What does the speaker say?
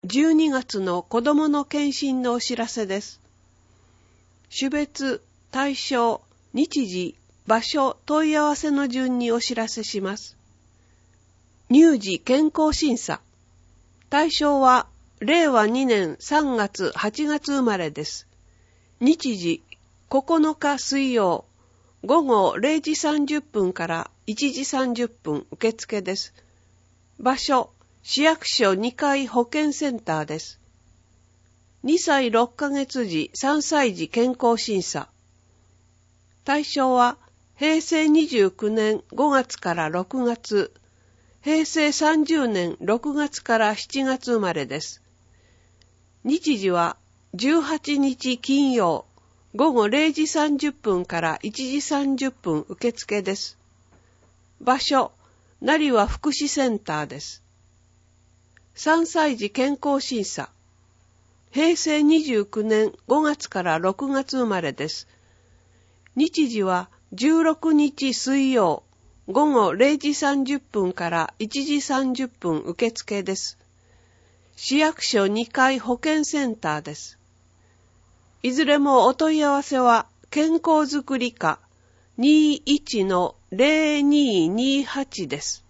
12月の子どもの検診のお知らせです。種別、対象、日時、場所、問い合わせの順にお知らせします。乳児健康審査。対象は、令和2年3月8月生まれです。日時、9日水曜、午後0時30分から1時30分受付です。場所、市役所2階保健センターです。2歳6ヶ月時3歳児健康審査。対象は平成29年5月から6月、平成30年6月から7月生まれです。日時は18日金曜、午後0時30分から1時30分受付です。場所、成和福祉センターです。3歳児健康審査。平成29年5月から6月生まれです。日時は16日水曜、午後0時30分から1時30分受付です。市役所2階保健センターです。いずれもお問い合わせは健康づくり課 21-0228 です。